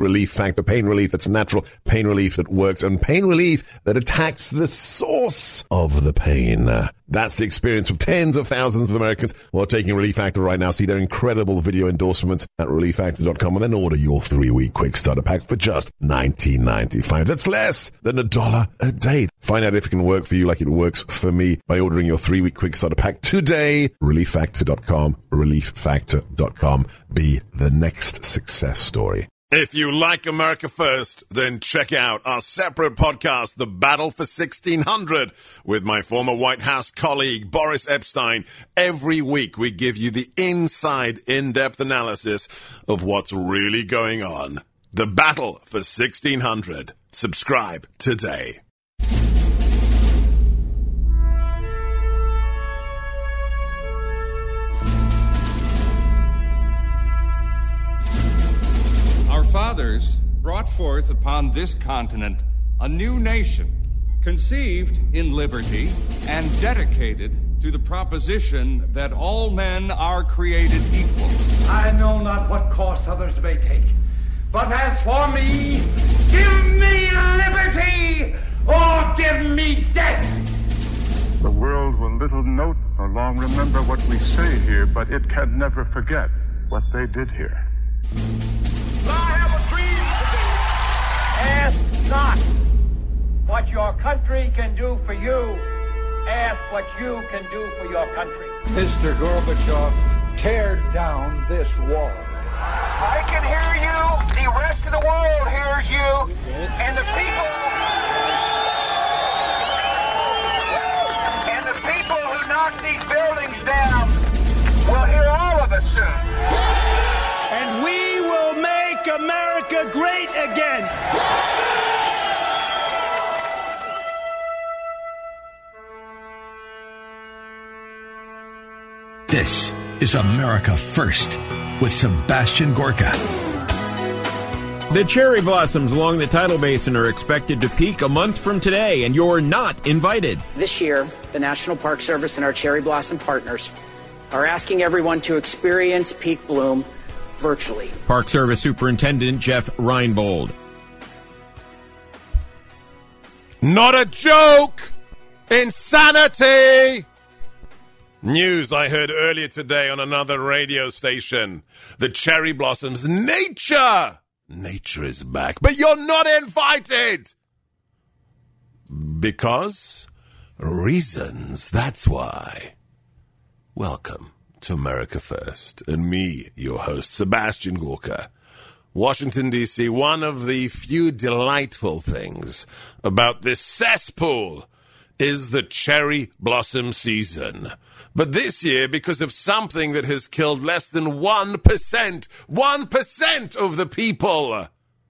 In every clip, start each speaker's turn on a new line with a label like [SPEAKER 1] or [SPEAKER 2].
[SPEAKER 1] Relief Factor. Pain relief that's natural, pain relief that works, and pain relief that attacks the source of the pain. That's the experience of tens of thousands of Americans who are taking Relief Factor right now. See their incredible video endorsements at relieffactor.com and then order your 3-week quick starter pack for just $19.95. That's less than $1 a day. Find out if it can work for you like it works for me by ordering your 3-week quick starter pack today. relieffactor.com, relieffactor.com. Be the next success story. If you like America First, then check out our separate podcast, The Battle for 1600, with my former White House colleague, Boris Epshteyn. Every week, we give you the inside, in-depth analysis of what's really going on. The Battle for 1600. Subscribe today.
[SPEAKER 2] Our fathers brought forth upon this continent a new nation, conceived in liberty and dedicated to the proposition that all men are created equal.
[SPEAKER 3] I know not what course others may take, but as for me, give me liberty or give me death.
[SPEAKER 4] The world will little note nor long remember what we say here, but it can never forget what they did here.
[SPEAKER 3] I have a dream today. Ask not what your country can do for you. Ask what you can do for your country.
[SPEAKER 5] Mr. Gorbachev, tear down this wall.
[SPEAKER 3] I can hear you. The rest of the world hears you. And the people who knock these buildings down will hear all of us soon.
[SPEAKER 6] And we will make America great again.
[SPEAKER 7] This is America First with Sebastian Gorka.
[SPEAKER 8] The cherry blossoms along the tidal basin are expected to peak a month from today, and you're not invited.
[SPEAKER 9] This year, the National Park Service and our cherry blossom partners are asking everyone to experience peak bloom virtually.
[SPEAKER 8] Park Service Superintendent Jeff Reinbold.
[SPEAKER 1] Not a joke! Insanity! News I heard earlier today on another radio station. The cherry blossoms. Nature! Nature is back. But you're not invited! Because? Reasons. That's why. Welcome to America First, and me, your host, Sebastian Gorka. Washington, D.C., one of the few delightful things about this cesspool is the cherry blossom season. But this year, because of something that has killed less than 1% of the people,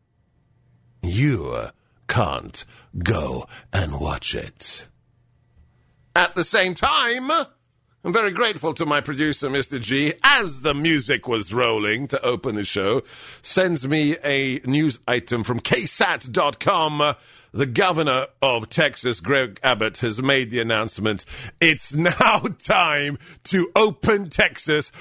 [SPEAKER 1] you can't go and watch it. At the same time, I'm very grateful to my producer, Mr. G, as the music was rolling to open the show, sends me a news item from KSAT.com. The governor of Texas, Greg Abbott, has made the announcement. It's now time to open Texas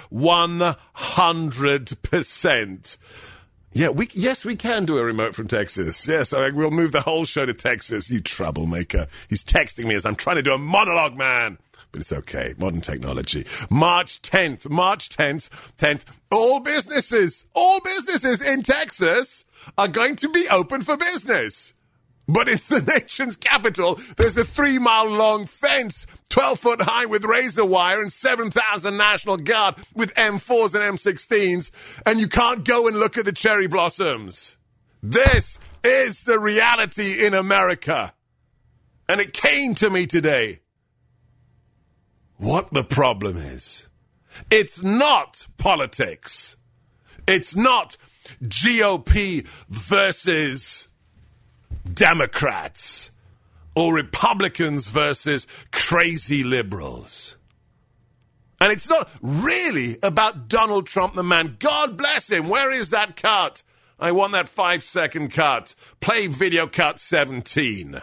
[SPEAKER 1] 100%. Yeah, yes, we can do a remote from Texas. Yes, we'll move the whole show to Texas. You troublemaker. He's texting me as I'm trying to do a monologue, man. But it's okay. Modern technology. March 10th, all businesses in Texas are going to be open for business. But in the nation's capital, there's a 3-mile-long fence, 12-foot high with razor wire and 7,000 National Guard with M4s and M16s, and you can't go and look at the cherry blossoms. This is the reality in America. And it came to me today. What the problem is. It's not politics. It's not GOP versus Democrats or Republicans versus crazy liberals. And it's not really about Donald Trump, the man. God bless him. Where is that cut? I want that 5-second cut. Play video cut 17.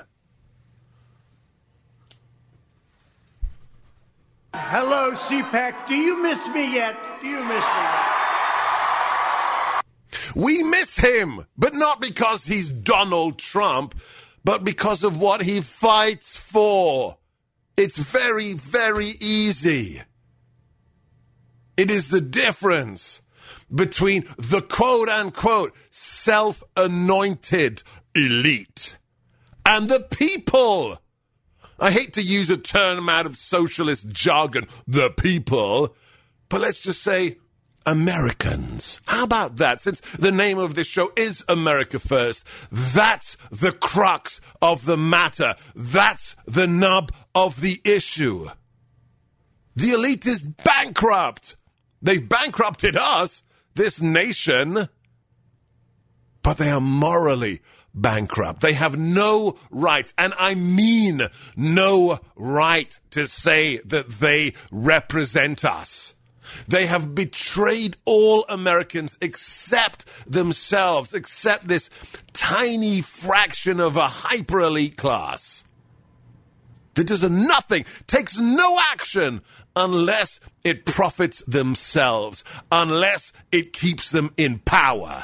[SPEAKER 6] Hello, CPAC. Do you miss me yet?
[SPEAKER 1] We miss him, but not because he's Donald Trump, but because of what he fights for. It's very, very easy. It is the difference between the quote-unquote self-anointed elite and the people. I hate to use a term out of socialist jargon, the people, but let's just say Americans. How about that? Since the name of this show is America First, that's the crux of the matter. That's the nub of the issue. The elite is bankrupt. They've bankrupted us, this nation, but they are morally bankrupt. They have no right, and I mean no right, to say that they represent us. They have betrayed all Americans except themselves, except this tiny fraction of a hyper-elite class that does nothing, takes no action unless it profits themselves, unless it keeps them in power.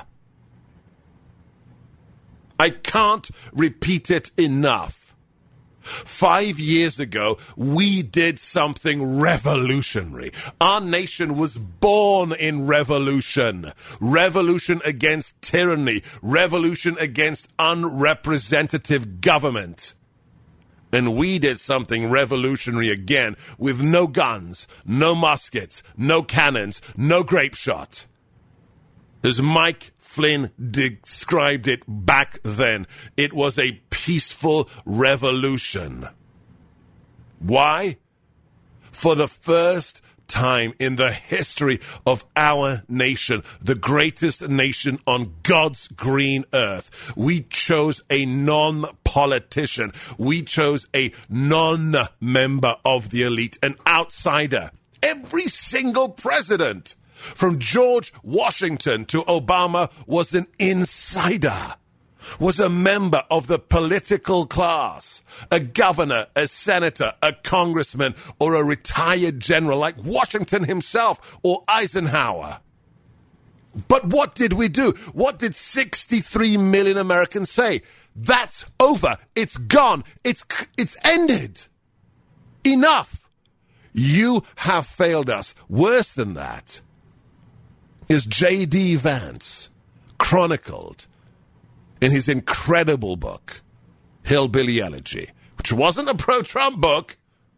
[SPEAKER 1] I can't repeat it enough. 5 years ago, we did something revolutionary. Our nation was born in revolution. Revolution against tyranny. Revolution against unrepresentative government. And we did something revolutionary again with no guns, no muskets, no cannons, no grape shot. As Mike Flynn described it back then, it was a peaceful revolution. Why? For the first time in the history of our nation, the greatest nation on God's green earth, we chose a non-politician. We chose a non-member of the elite, an outsider. Every single president, from George Washington to Obama, was an insider, was a member of the political class, a governor, a senator, a congressman, or a retired general like Washington himself or Eisenhower. But what did we do? What did 63 million Americans say? That's over. It's gone. It's ended. Enough. You have failed us. Worse than that is J.D. Vance chronicled in his incredible book, Hillbilly Elegy, which wasn't a pro-Trump book.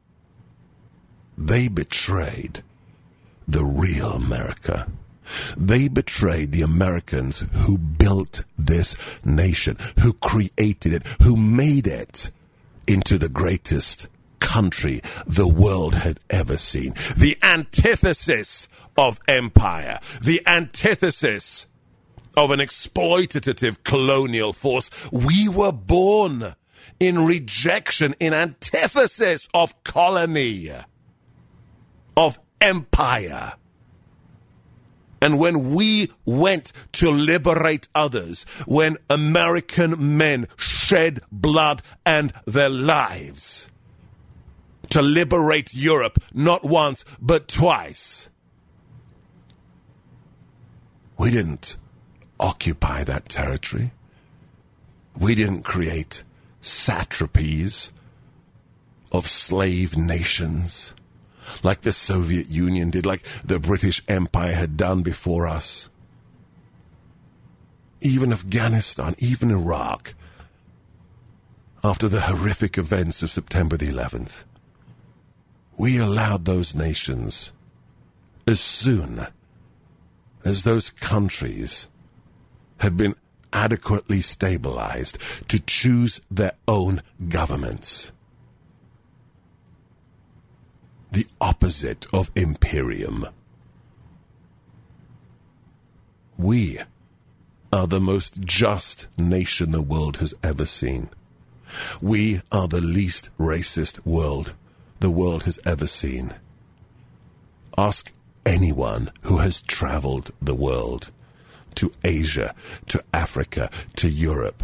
[SPEAKER 1] They betrayed the real America. They betrayed the Americans who built this nation, who created it, who made it into the greatest country the world had ever seen. The antithesis of empire, the antithesis of an exploitative colonial force. We were born in rejection, in antithesis of colony, of empire. And when we went to liberate others, when American men shed blood and their lives to liberate Europe, not once, but twice, we didn't occupy that territory. We didn't create satrapies of slave nations like the Soviet Union did, like the British Empire had done before us. Even Afghanistan, even Iraq, after the horrific events of September the 11th, we allowed those nations, as soon as those countries had been adequately stabilized, to choose their own governments. The opposite of imperium. We are the most just nation the world has ever seen. We are the least racist world the world has ever seen. Ask anyone who has traveled the world, to Asia, to Africa, to Europe.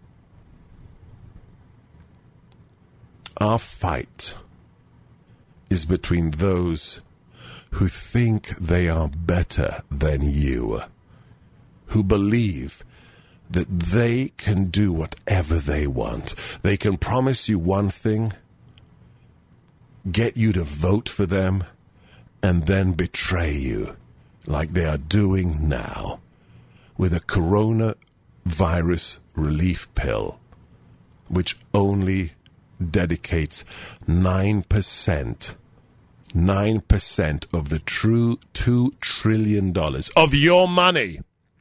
[SPEAKER 1] Our fight is between those who think they are better than you, who believe that they can do whatever they want. They can promise you one thing, get you to vote for them, and then betray you like they are doing now with a coronavirus relief pill, which only dedicates 9% of the true $2 trillion of your money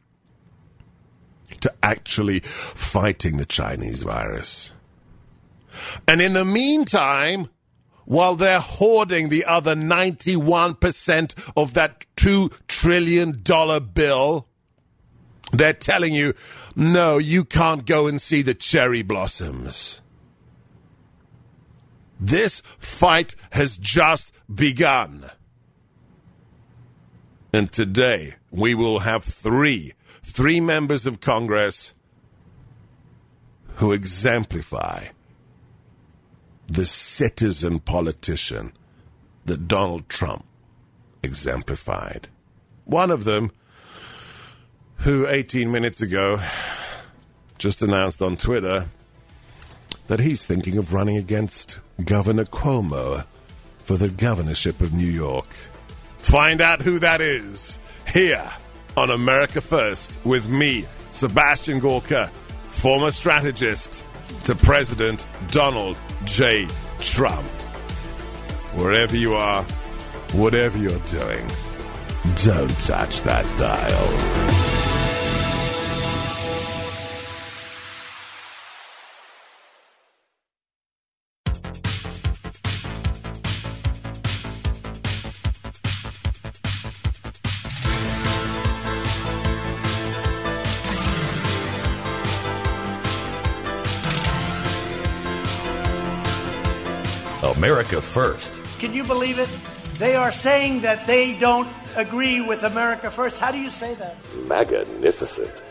[SPEAKER 1] to actually fighting the Chinese virus. And in the meantime, while they're hoarding the other 91% of that $2 trillion bill, they're telling you, no, you can't go and see the cherry blossoms. This fight has just begun. And today, we will have three members of Congress who exemplify the citizen politician that Donald Trump exemplified. One of them, who 18 minutes ago just announced on Twitter that he's thinking of running against Governor Cuomo for the governorship of New York. Find out who that is here on America First with me, Sebastian Gorka, former strategist to President Donald J. Trump. Wherever you are, whatever you're doing, don't touch that dial.
[SPEAKER 10] America First.
[SPEAKER 11] Can you believe it? They are saying that they don't agree with America First. How do you say that?
[SPEAKER 10] Magnificent.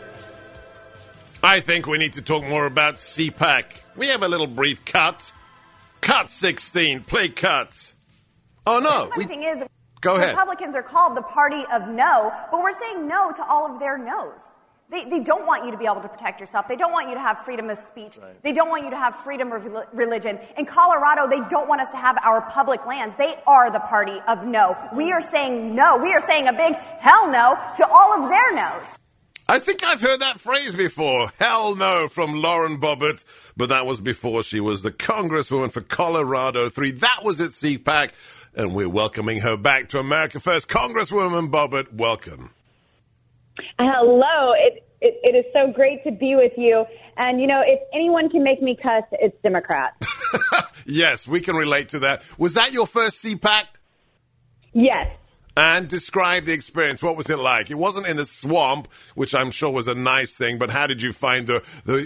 [SPEAKER 1] I think we need to talk more about CPAC. We have a little brief cut. Cut 16. Play cuts. Oh, no.
[SPEAKER 12] The thing is,
[SPEAKER 1] go ahead.
[SPEAKER 12] Republicans are called the party of no, but we're saying no to all of their no's. They don't want you to be able to protect yourself. They don't want you to have freedom of speech. Right. They don't want you to have freedom of religion. In Colorado, they don't want us to have our public lands. They are the party of no. We are saying no. We are saying a big hell no to all of their no's.
[SPEAKER 1] I think I've heard that phrase before. Hell no from Lauren Boebert. But that was before she was the Congresswoman for Colorado 3. That was at CPAC. And we're welcoming her back to America First. Congresswoman Boebert, welcome.
[SPEAKER 13] Hello. It is so great to be with you. And, you know, if anyone can make me cuss, it's Democrats.
[SPEAKER 1] Yes, we can relate to that. Was that your first CPAC?
[SPEAKER 13] Yes.
[SPEAKER 1] And describe the experience. What was it like? It wasn't in the swamp, which I'm sure was a nice thing, but how did you find the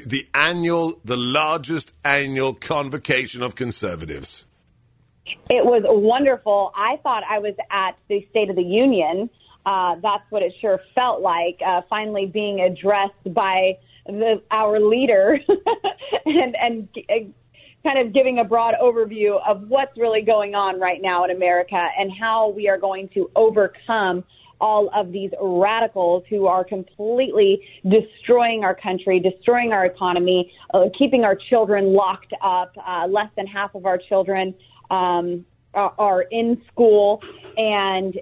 [SPEAKER 1] largest annual convocation of conservatives?
[SPEAKER 13] It was wonderful. I thought I was at the State of the Union. That's what it sure felt like, finally being addressed by our leader and kind of giving a broad overview of what's really going on right now in America and how we are going to overcome all of these radicals who are completely destroying our country, destroying our economy, keeping our children locked up. Less than half of our children are in school, and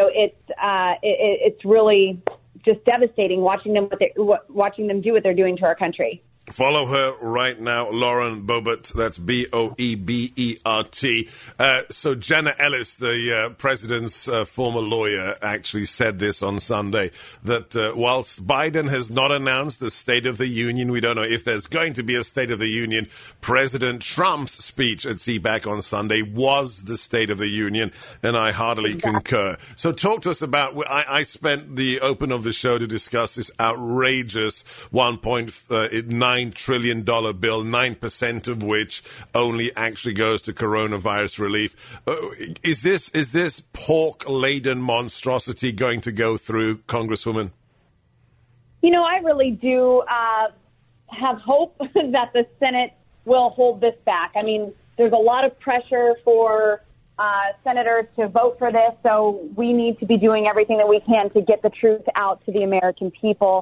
[SPEAKER 13] it's really just devastating watching them do what they're doing to our country.
[SPEAKER 1] Follow her right now, Lauren Boebert. That's Boebert. So Jenna Ellis, the president's former lawyer, actually said this on Sunday, that whilst Biden has not announced the State of the Union, we don't know if there's going to be a State of the Union. President Trump's speech at CPAC on Sunday was the State of the Union, and I heartily concur. So talk to us about, I spent the open of the show to discuss this outrageous $1.9 trillion bill, 9% of which only actually goes to coronavirus relief. Is this pork-laden monstrosity going to go through, Congresswoman?
[SPEAKER 13] You know, I really do have hope that the Senate will hold this back. I mean, there's a lot of pressure for senators to vote for this, so we need to be doing everything that we can to get the truth out to the American people.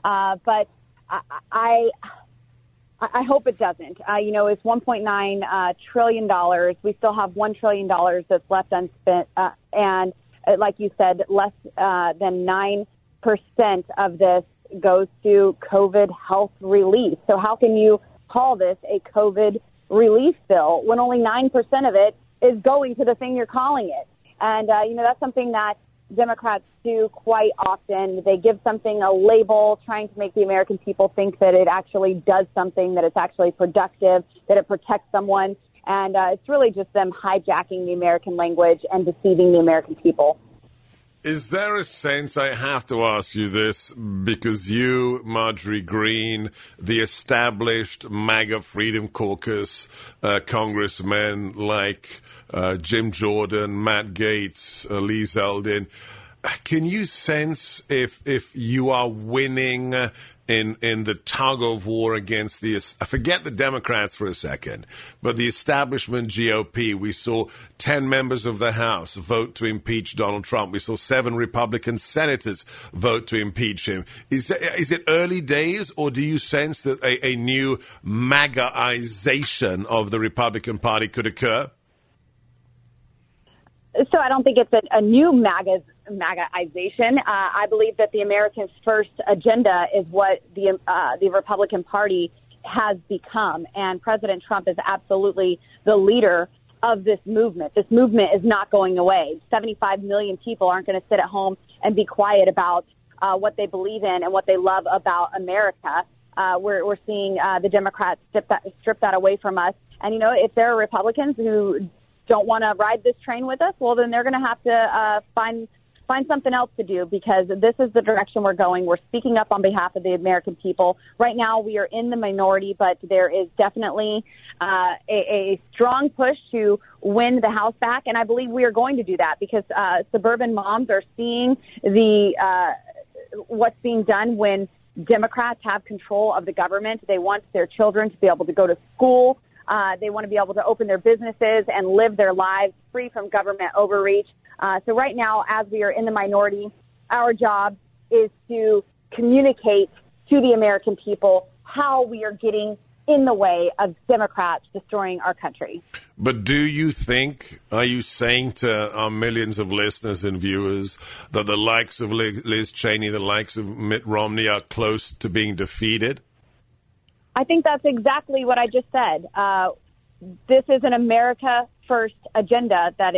[SPEAKER 13] But I hope it doesn't. It's $1.9 trillion. We still have $1 trillion that's left unspent. And like you said, less than 9% of this goes to COVID health relief. So how can you call this a COVID relief bill when only 9% of it is going to the thing you're calling it? And, that's something that Democrats do quite often. They give something a label, trying to make the American people think that it actually does something, that it's actually productive, that it protects someone. And it's really just them hijacking the American language and deceiving the American people.
[SPEAKER 1] Is there a sense, I have to ask you this, because you, Marjorie Greene, the established MAGA Freedom Caucus congressmen like Jim Jordan, Matt Gaetz, Lee Zeldin, can you sense if you are winning in the tug of war against forget the Democrats for a second, but the establishment GOP? We saw 10 members of the House vote to impeach Donald Trump. We saw 7 Republican senators vote to impeach him. Is it early days, or do you sense that a new MAGAization of the Republican Party could occur?
[SPEAKER 13] So I don't think it's a new MAGAization. I believe that the American First agenda is what the Republican Party has become, and President Trump is absolutely the leader of this movement. This movement is not going away. 75 million people aren't going to sit at home and be quiet about what they believe in and what they love about America. We're seeing the Democrats strip that away from us. And, if there are Republicans who don't want to ride this train with us, well, then they're going to have to find something else to do, because this is the direction we're going. We're speaking up on behalf of the American people. Right now, we are in the minority, but there is definitely a strong push to win the House back, and I believe we are going to do that, because suburban moms are seeing what's being done when Democrats have control of the government. They want their children to be able to go to school. They want to be able to open their businesses and live their lives free from government overreach. So right now, as we are in the minority, our job is to communicate to the American people how we are getting in the way of Democrats destroying our country.
[SPEAKER 1] But do you think, are you saying to our millions of listeners and viewers that the likes of Liz Cheney, the likes of Mitt Romney are close to being defeated?
[SPEAKER 13] I think that's exactly what I just said. This is an America First agenda that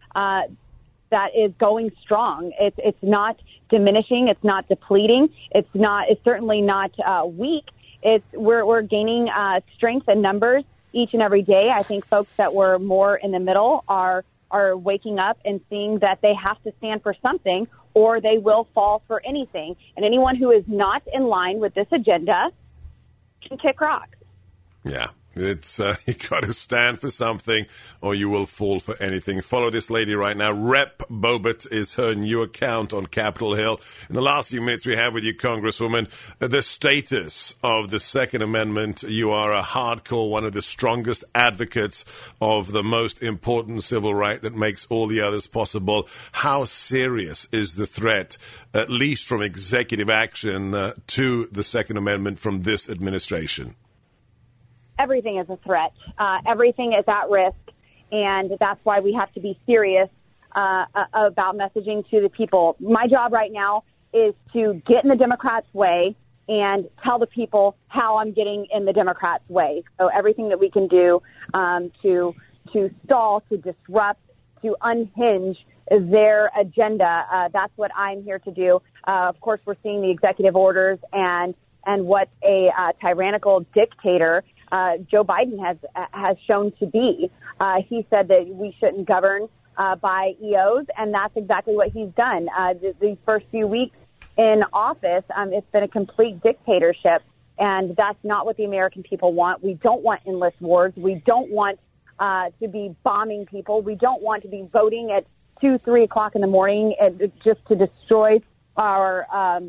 [SPEAKER 13] is going strong. It's not diminishing. It's not depleting. It's certainly not weak. We're gaining strength and numbers each and every day. I think folks that were more in the middle are waking up and seeing that they have to stand for something, or they will fall for anything. And anyone who is not in line with this agenda can kick rocks.
[SPEAKER 1] Yeah. It's you got to stand for something, or you will fall for anything. Follow this lady right now. Rep Bobet is her new account on Capitol Hill. In the last few minutes we have with you, Congresswoman, the status of the Second Amendment. You are a hardcore, one of the strongest advocates of the most important civil right that makes all the others possible. How serious is the threat, at least from executive action, to the Second Amendment from this administration?
[SPEAKER 13] Everything is a threat. Everything is at risk, and that's why we have to be serious about messaging to the people. My job right now is to get in the Democrats' way and tell the people how I'm getting in the Democrats' way. So everything that we can do to stall, to disrupt, to unhinge their agenda, that's what I'm here to do. Of course, we're seeing the executive orders and what a tyrannical dictator Joe Biden has shown to be. He said that we shouldn't govern by EOs, and that's exactly what he's done. These first few weeks in office, it's been a complete dictatorship, and that's not what the American people want. We don't want endless wars. We don't want to be bombing people. We don't want to be voting at 2, 3 o'clock in the morning just to destroy our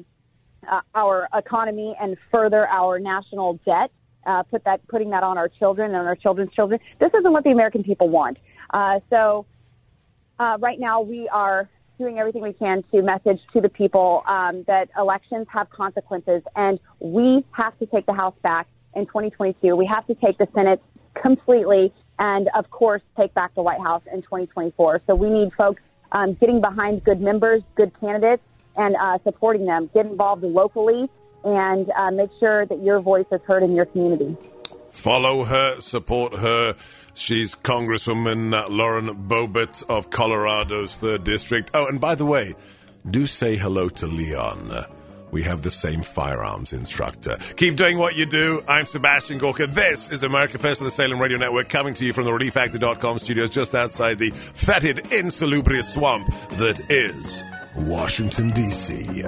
[SPEAKER 13] economy and further our national debt. Putting that on our children and our children's children. This isn't what the American people want. So right now we are doing everything we can to message to the people that elections have consequences, and we have to take the House back in 2022. We have to take the Senate completely, and, of course, take back the White House in 2024. So we need folks getting behind good members, good candidates, and supporting them. Get involved locally and make sure that your voice is heard in your community.
[SPEAKER 1] Follow her, support her. She's Congresswoman Lauren Boebert of Colorado's 3rd District. Oh, and by the way, do say hello to Leon. We have the same firearms instructor. Keep doing what you do. I'm Sebastian Gorka. This is America First on the Salem Radio Network, coming to you from the ReliefFactor.com studios just outside the fetid, insalubrious swamp that is Washington, D.C.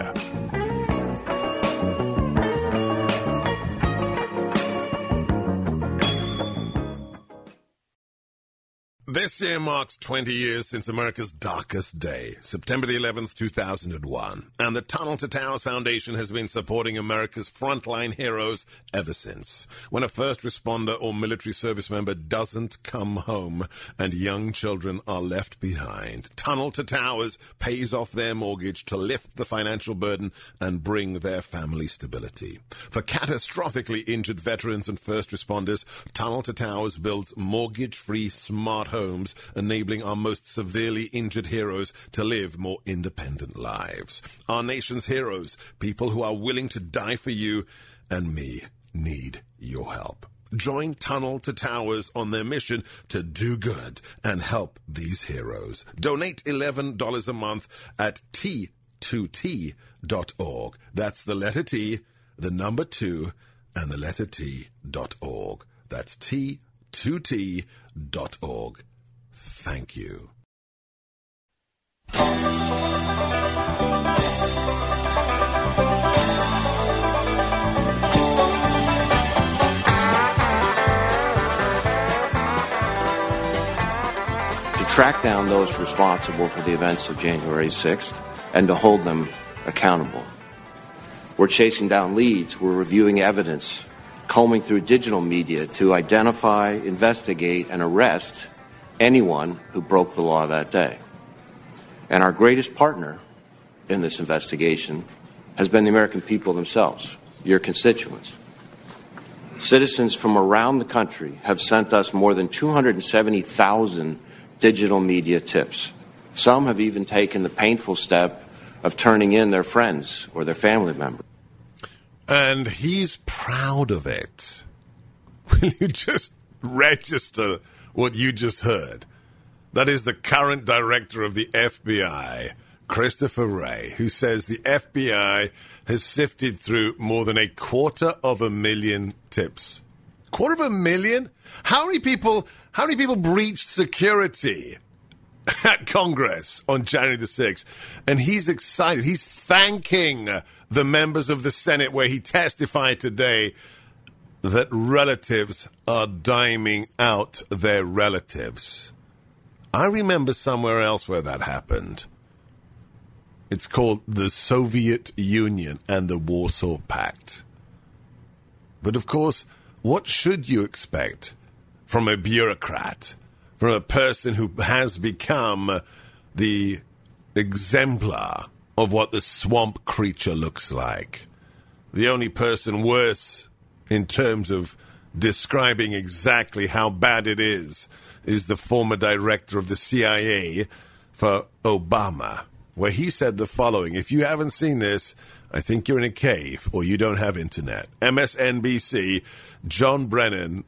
[SPEAKER 1] This year marks 20 years since America's darkest day, September the 11th, 2001. And the Tunnel to Towers Foundation has been supporting America's frontline heroes ever since. When a first responder or military service member doesn't come home and young children are left behind, Tunnel to Towers pays off their mortgage to lift the financial burden and bring their family stability. For catastrophically injured veterans and first responders, Tunnel to Towers builds mortgage-free smart homes, enabling our most severely injured heroes to live more independent lives. Our nation's heroes, people who are willing to die for you and me, need your help. Join Tunnel to Towers on their mission to do good and help these heroes. Donate $11 a month at T2T.org. That's the letter T, the number 2, and the letter T.org. That's T2T.org. Thank you.
[SPEAKER 14] To track down those responsible for the events of January 6th and to hold them accountable. We're chasing down leads. We're reviewing evidence, combing through digital media to identify, investigate, and arrest anyone who broke the law that day. And our greatest partner in this investigation has been the American people themselves, your constituents. Citizens from around the country have sent us more than 270,000 digital media tips. Some have even taken the painful step of turning in their friends or their family members.
[SPEAKER 1] And he's proud of it. Will you just register what you just heard? That is the current director of the FBI, Christopher Wray, who says the FBI has sifted through more than 250,000 tips. 250,000? How many people breached security at Congress on January the 6th? And he's excited. He's thanking the members of the Senate where he testified today that relatives are diming out their relatives. I remember somewhere else where that happened. It's called the Soviet Union and the Warsaw Pact. But of course, what should you expect from a bureaucrat, from a person who has become the exemplar of what the swamp creature looks like? The only person worse in terms of describing exactly how bad it is the former director of the CIA for Obama, where he said the following. If you haven't seen this, I think you're in a cave or you don't have internet. MSNBC, John Brennan,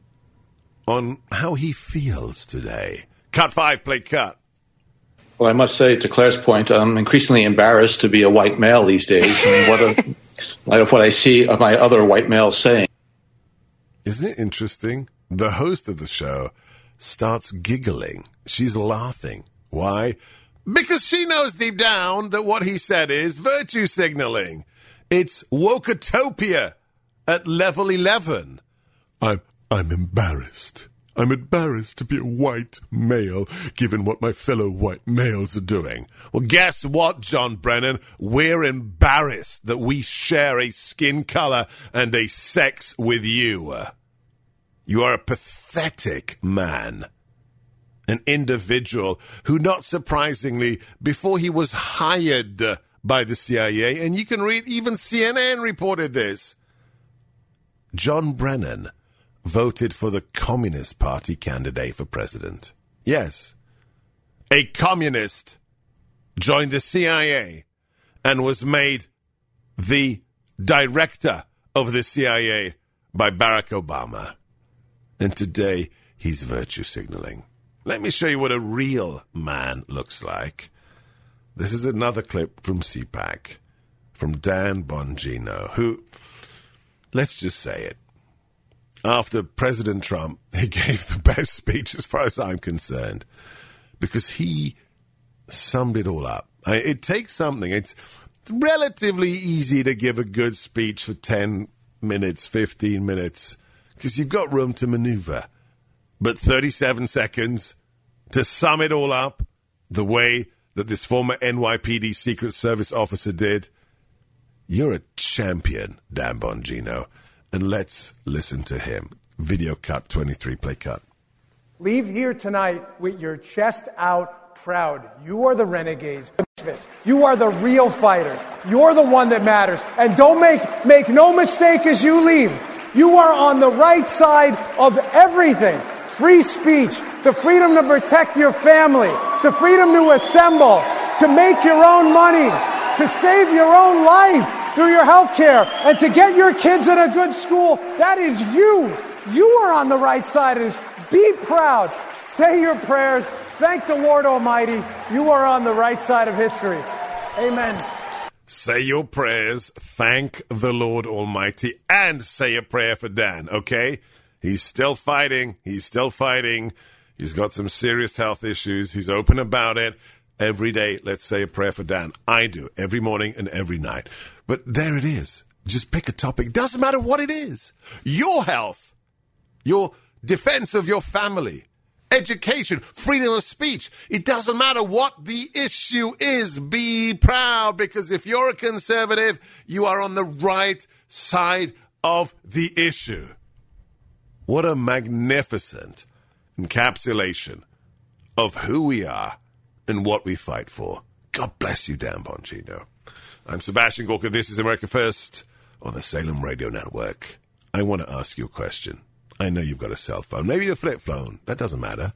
[SPEAKER 1] on how he feels today. Cut 5, play cut.
[SPEAKER 15] Well, I must say, to Claire's point, I'm increasingly embarrassed to be a white male these days. In light of what I see of my other white males saying.
[SPEAKER 1] Isn't it interesting? The host of the show starts giggling. She's laughing. Why? Because she knows deep down that what he said is virtue signaling. It's woketopia at level 11. I'm embarrassed. I'm embarrassed to be a white male, given what my fellow white males are doing. Well, guess what, John Brennan? We're embarrassed that we share a skin color and a sex with you. You are a pathetic man. an individual who, not surprisingly, before he was hired by the CIA, and you can read, even CNN reported this, John Brennan voted for the Communist Party candidate for president. Yes, a communist joined the CIA and was made the director of the CIA by Barack Obama. And today, he's virtue signaling. Let me show you what a real man looks like. This is another clip from CPAC, from Dan Bongino, who, let's just say it, after President Trump, he gave the best speech as far as I'm concerned, because he summed it all up. It takes something. It's relatively easy to give a good speech for 10 minutes, 15 minutes, because you've got room to maneuver. But 37 seconds to sum it all up the way that this former NYPD Secret Service officer did, you're a champion, Dan Bongino. And let's listen to him. Video cut 23, play cut.
[SPEAKER 5] Leave here tonight with your chest out proud. You are the renegades. You are the real fighters. You're the one that matters. And don't make no mistake as you leave. You are on the right side of everything. Free speech, the freedom to protect your family, the freedom to assemble, to make your own money, to save your own life through your health care, and to get your kids in a good school. That is you. You are on the right side of this. Be proud. Say your prayers. Thank the Lord Almighty. You are on the right side of history. Amen.
[SPEAKER 1] Say your prayers, thank the Lord Almighty, and say a prayer for Dan, okay? He's still fighting. He's still fighting. He's got some serious health issues. He's open about it. Every day, let's say a prayer for Dan. I do, every morning and every night. But there it is. Just pick a topic. Doesn't matter what it is. Your health, your defense of your family, education, freedom of speech. It doesn't matter what the issue is. Be proud, because if you're a conservative, you are on the right side of the issue. What a magnificent encapsulation of who we are and what we fight for. God bless you, Dan Bongino. I'm Sebastian Gorka. This is America First on the Salem Radio Network. I want to ask you a question. I know you've got a cell phone, maybe a flip phone. That doesn't matter.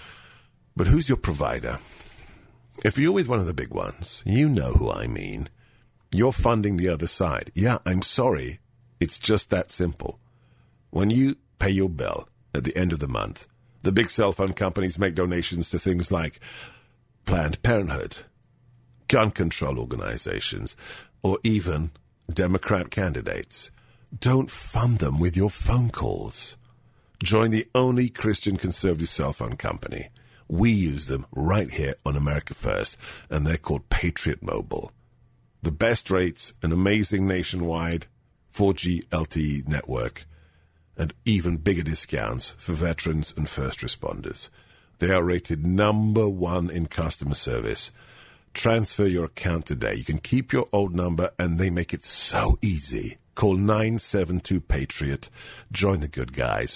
[SPEAKER 1] But who's your provider? If you're with one of the big ones, you know who I mean. You're funding the other side. Yeah, I'm sorry. It's just that simple. When you pay your bill at the end of the month, the big cell phone companies make donations to things like Planned Parenthood, gun control organizations, or even Democrat candidates. Don't fund them with your phone calls. Join the only Christian conservative cell phone company. We use them right here on America First, and they're called Patriot Mobile. The best rates, an amazing nationwide 4G LTE network, and even bigger discounts for veterans and first responders. They are rated number 1 in customer service. Transfer your account today. You can keep your old number, and they make it so easy. Call 972-PATRIOT. Join the good guys.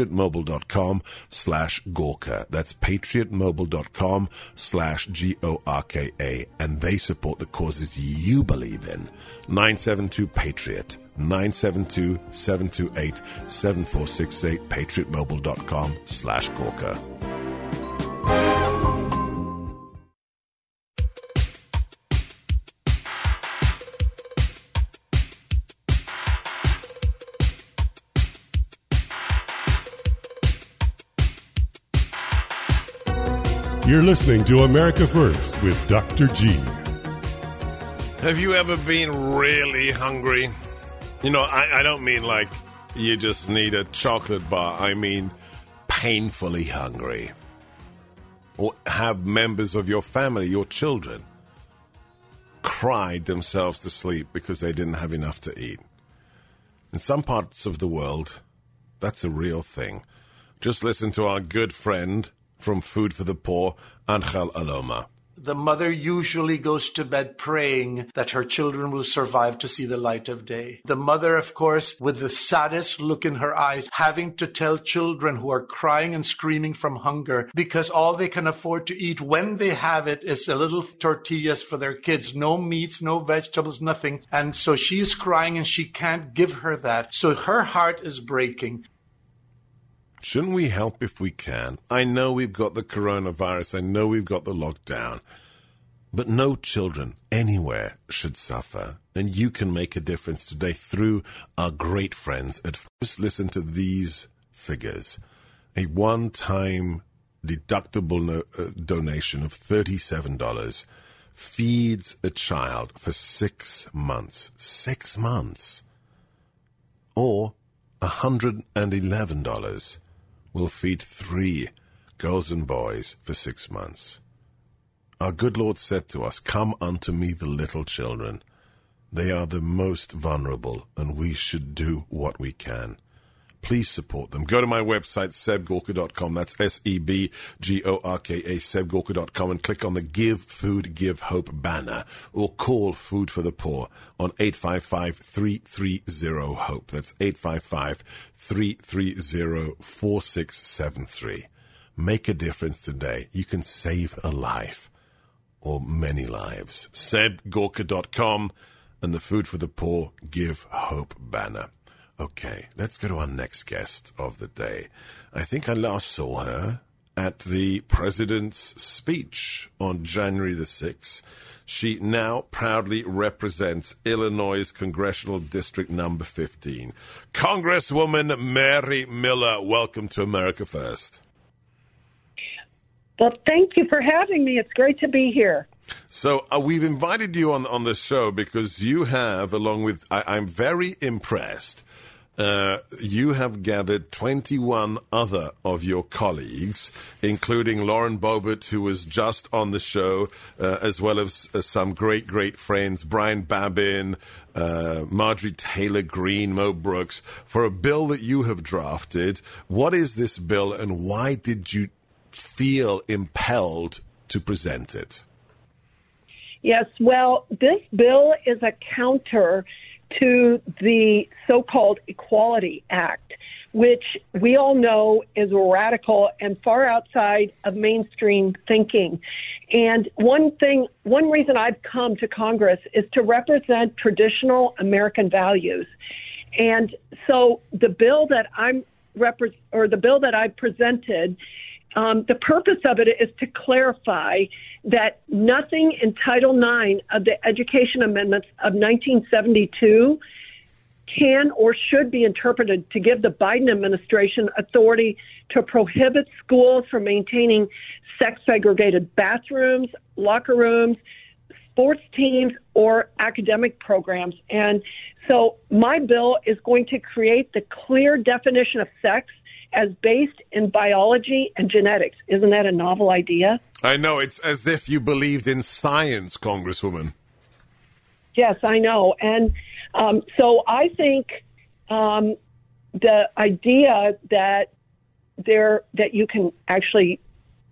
[SPEAKER 1] PatriotMobile.com/Gorka. That's PatriotMobile.com/GORKA. And they support the causes you believe in. 972-PATRIOT. 972-728-7468. PatriotMobile.com/Gorka.
[SPEAKER 16] You're listening to America First with Dr. G.
[SPEAKER 1] Have you ever been really hungry? You know, I don't mean like you just need a chocolate bar. I mean painfully hungry. Or have members of your family, your children, cried themselves to sleep because they didn't have enough to eat. In some parts of the world, that's a real thing. Just listen to our good friend from Food for the Poor, Angel Aloma.
[SPEAKER 17] the mother usually goes to bed praying that her children will survive to see the light of day. The mother, of course, with the saddest look in her eyes, having to tell children who are crying and screaming from hunger because all they can afford to eat when they have it is a little tortillas for their kids, no meats, no vegetables, nothing. And so she's crying and she can't give her that. So her heart is breaking.
[SPEAKER 1] Shouldn't we help if we can? I know we've got the coronavirus. I know we've got the lockdown. But no children anywhere should suffer. And you can make a difference today through our great friends at Just listen to these figures. A one-time deductible donation of $37 feeds a child for 6 months. 6 months. Or $111 will feed 3 girls and boys for 6 months. Our good Lord said to us, "Come unto me, the little children. They are the most vulnerable, and we should do what we can." Please support them. Go to my website, sebgorka.com. That's SEBGORKA, sebgorka.com, and click on the Give Food, Give Hope banner, or call Food for the Poor on 855-330-HOPE. That's 855-330-4673. Make a difference today. You can save a life or many lives. sebgorka.com and the Food for the Poor, Give Hope banner. Okay, let's go to our next guest of the day. I think I last saw her at the president's speech on January the 6th. She now proudly represents Illinois' Congressional District number 15. Congresswoman Mary Miller, welcome to America First.
[SPEAKER 18] Well, thank you for having me. It's great to be here.
[SPEAKER 1] So we've invited you on the show because you have, along with, I'm very impressed, you have gathered 21 other of your colleagues, including Lauren Boebert, who was just on the show, as well as some great, great friends, Brian Babin, Marjorie Taylor Greene, Mo Brooks, for a bill that you have drafted. What is this bill, and why did you feel impelled to present it?
[SPEAKER 18] Yes, well, this bill is a counter to the so-called Equality Act, which we all know is radical and far outside of mainstream thinking. And one reason I've come to Congress is to represent traditional American values. And so the bill that I presented, the purpose of it is to clarify that nothing in Title IX of the Education Amendments of 1972 can or should be interpreted to give the Biden administration authority to prohibit schools from maintaining sex-segregated bathrooms, locker rooms, sports teams, or academic programs. And so my bill is going to create the clear definition of sex as based in biology and genetics. Isn't that a novel idea?
[SPEAKER 1] I know. It's as if you believed in science, Congresswoman.
[SPEAKER 18] Yes, I know. And so I think the idea that you can actually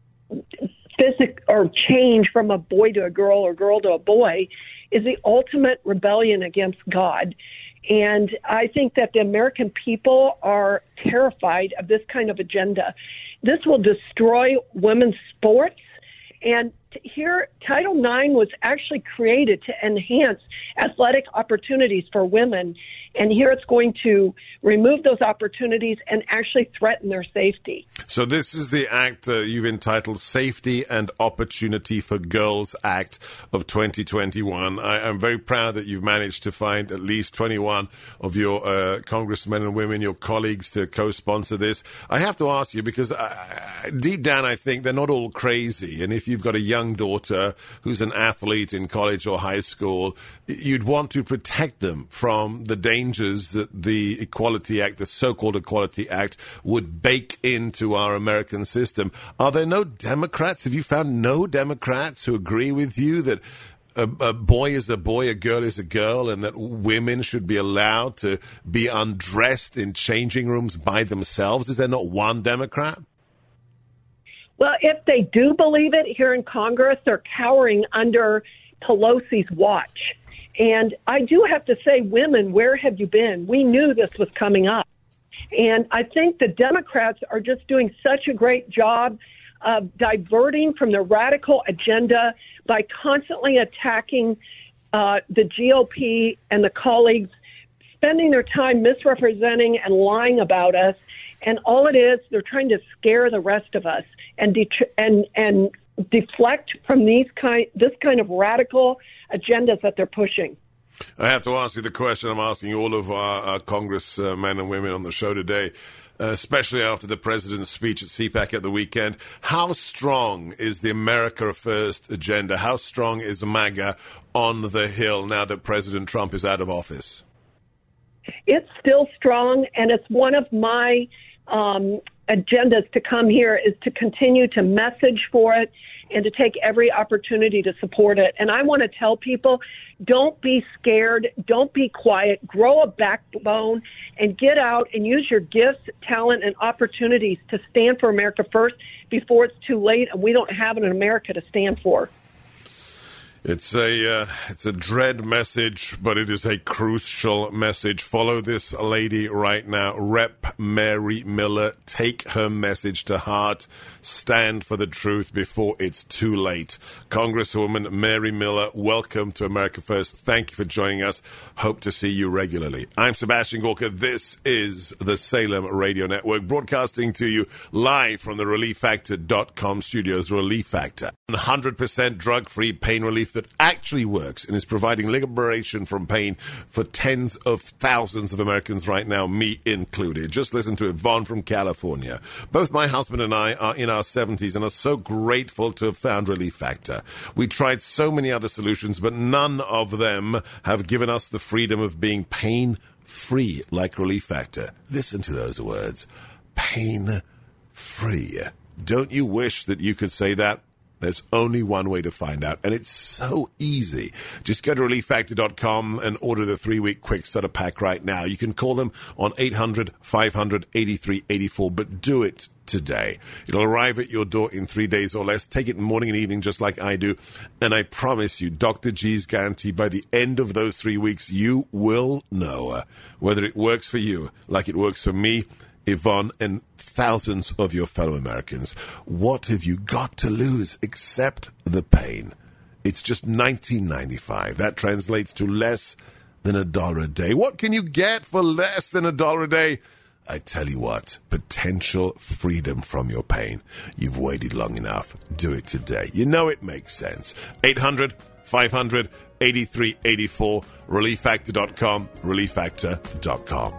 [SPEAKER 18] change from a boy to a girl or girl to a boy is the ultimate rebellion against God. And I think that the American people are terrified of this kind of agenda. This will destroy women's sports. And here, Title IX was actually created to enhance athletic opportunities for women. And here it's going to remove those opportunities and actually threaten their safety.
[SPEAKER 1] So this is the act you've entitled Safety and Opportunity for Girls Act of 2021. I'm very proud that you've managed to find at least 21 of your congressmen and women, your colleagues, to co-sponsor this. I have to ask you, because deep down I think they're not all crazy. And if you've got a young daughter who's an athlete in college or high school, you'd want to protect them from the dangers that the Equality Act, the so-called Equality Act, would bake into our American system. Are there no Democrats? Have you found no Democrats who agree with you that a boy is a boy, a girl is a girl, and that women should be allowed to be undressed in changing rooms by themselves? Is there not one Democrat?
[SPEAKER 18] Well, if they do believe it here in Congress, they're cowering under Pelosi's watch. And I do have to say, women, where have you been? We knew this was coming up. And I think the Democrats are just doing such a great job of diverting from the radical agenda by constantly attacking the GOP and the colleagues, spending their time misrepresenting and lying about us. And all it is, they're trying to scare the rest of us and deflect from this kind of radical agendas that they're pushing.
[SPEAKER 1] I have to ask you the question I'm asking all of our congressmen and women on the show today, especially after the president's speech at CPAC at the weekend. How strong is the America First agenda? How strong is MAGA on the Hill now that President Trump is out of office?
[SPEAKER 18] It's still strong, and it's one of my agendas to come here is to continue to message for it and to take every opportunity to support it. And I want to tell people, don't be scared. Don't be quiet. Grow a backbone and get out and use your gifts, talent, and opportunities to stand for America first before it's too late and we don't have an America to stand for.
[SPEAKER 1] It's a dread message, but it is a crucial message. Follow this lady right now, Rep. Mary Miller. Take her message to heart. Stand for the truth before it's too late. Congresswoman Mary Miller, welcome to America First. Thank you for joining us. Hope to see you regularly. I'm Sebastian Gorka. This is the Salem Radio Network, broadcasting to you live from the ReliefFactor.com studios. Relief Factor, 100% drug-free pain relief that actually works and is providing liberation from pain for tens of thousands of Americans right now, me included. Just listen to Yvonne from California. Both my husband and I are in our 70s and are so grateful to have found Relief Factor. We tried so many other solutions, but none of them have given us the freedom of being pain-free like Relief Factor. Listen to those words. Pain-free. Don't you wish that you could say that? There's only one way to find out, and it's so easy. Just go to ReliefFactor.com and order the 3-week quick starter pack right now. You can call them on 800-500-8384, but do it today. It'll arrive at your door in 3 days or less. Take it morning and evening just like I do, and I promise you, Dr. G's guarantee, by the end of those 3 weeks, you will know whether it works for you like it works for me, Yvonne, and thousands of your fellow Americans. What have you got to lose except the pain? It's just $19.95. That translates to less than $1 a day. What can you get for less than $1 a day? I tell you what, potential freedom from your pain. You've waited long enough. Do it today. You know it makes sense. 800-500-8384, ReliefFactor.com, ReliefFactor.com.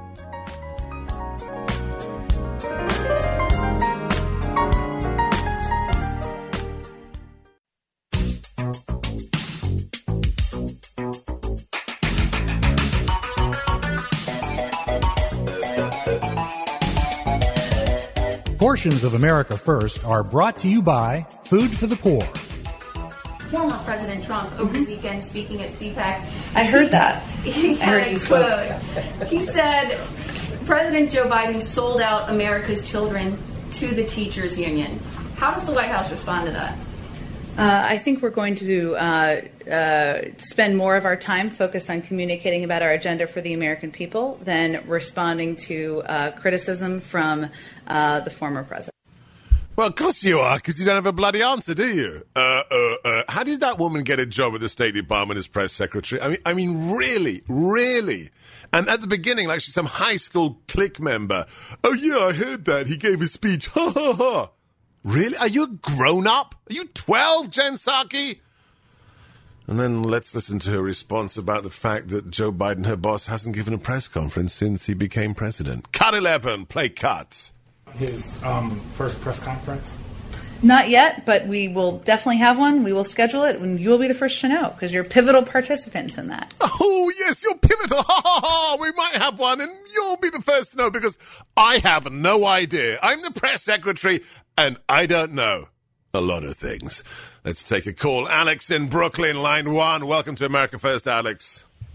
[SPEAKER 19] Portions of America First are brought to you by Food for the Poor.
[SPEAKER 20] Former President Trump over the weekend speaking at CPAC.
[SPEAKER 21] I heard that.
[SPEAKER 20] He had a quote. He said, President Joe Biden sold out America's children to the teachers union. How does the White House respond to that?
[SPEAKER 21] I think we're going to spend more of our time focused on communicating about our agenda for the American people than responding to criticism from the former president.
[SPEAKER 1] Well, of course you are, because you don't have a bloody answer, do you? How did that woman get a job at the State Department as press secretary? I mean, really? And at the beginning, like she's some high school clique member. Oh, yeah, I heard that. He gave a speech. Ha, ha, ha. Really? Are you a grown-up? Are you 12, Jen Psaki? And then let's listen to her response about the fact that Joe Biden, her boss, hasn't given a press conference since he became president. Cut 11. Play cuts.
[SPEAKER 22] His first press conference?
[SPEAKER 21] Not yet, but we will definitely have one. We will schedule it, and you will be the first to know, because you're pivotal participants in that.
[SPEAKER 1] Oh, yes, you're pivotal. Ha, ha, ha. We might have one, and you'll be the first to know, because I have no idea. I'm the press secretary, and I don't know a lot of things. Let's take a call. Alex in Brooklyn, line 1. Welcome to America First, Alex.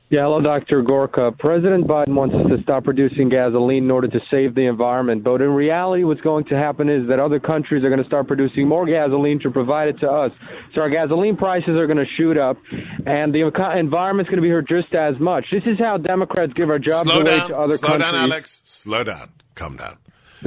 [SPEAKER 2] Yeah, hello, Dr. Gorka. President Biden wants us to stop producing gasoline in order to save the environment. But in reality, what's going to happen is that other countries are going to start producing more gasoline to provide it to us. So our gasoline prices are going to shoot up, and the environment's going to be hurt just as much. This is how Democrats give our jobs away to other countries.
[SPEAKER 1] Slow down, Alex. Slow down. Calm down.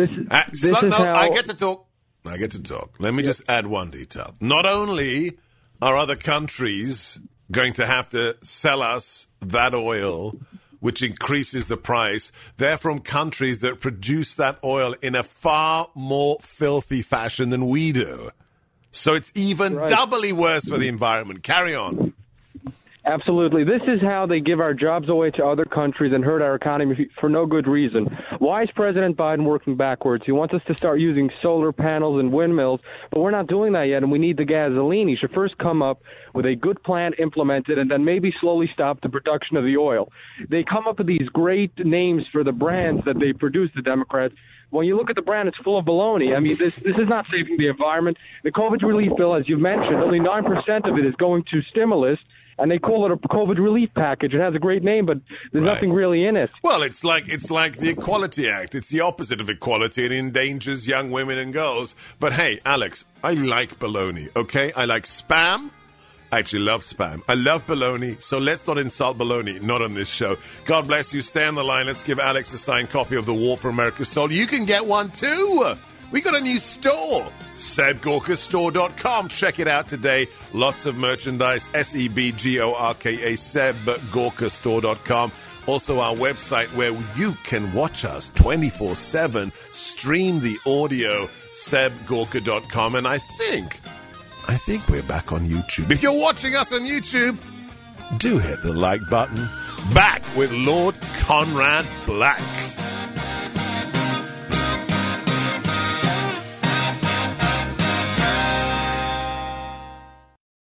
[SPEAKER 1] I get to talk. Let me just add one detail. Not only are other countries going to have to sell us that oil, which increases the price, they're from countries that produce that oil in a far more filthy fashion than we do. So it's even doubly worse for the environment. Carry on.
[SPEAKER 2] Absolutely. This is how they give our jobs away to other countries and hurt our economy for no good reason. Why is President Biden working backwards? He wants us to start using solar panels and windmills, but we're not doing that yet, and we need the gasoline. He should first come up with a good plan, implement it, and then maybe slowly stop the production of the oil. They come up with these great names for the brands that they produce, the Democrats. When you look at the brand, it's full of baloney. I mean, this is not saving the environment. The COVID relief bill, as you've mentioned, only 9% of it is going to stimulus, and they call it a COVID relief package. It has a great name, but there's nothing really in it.
[SPEAKER 1] Well, it's like the Equality Act. It's the opposite of equality. It endangers young women and girls. But hey, Alex, I like bologna, okay? I like Spam. I actually love Spam. I love bologna, so let's not insult bologna, not on this show. God bless you. Stay on the line. Let's give Alex a signed copy of The War for America Soul. You can get one too. We got a new store, SebGorkaStore.com. Check it out today. Lots of merchandise, SebGorka, SebGorkaStore.com. Also our website where you can watch us 24/7, stream the audio, SebGorka.com. And I think we're back on YouTube. If you're watching us on YouTube, do hit the like button. Back with Lord Conrad Black.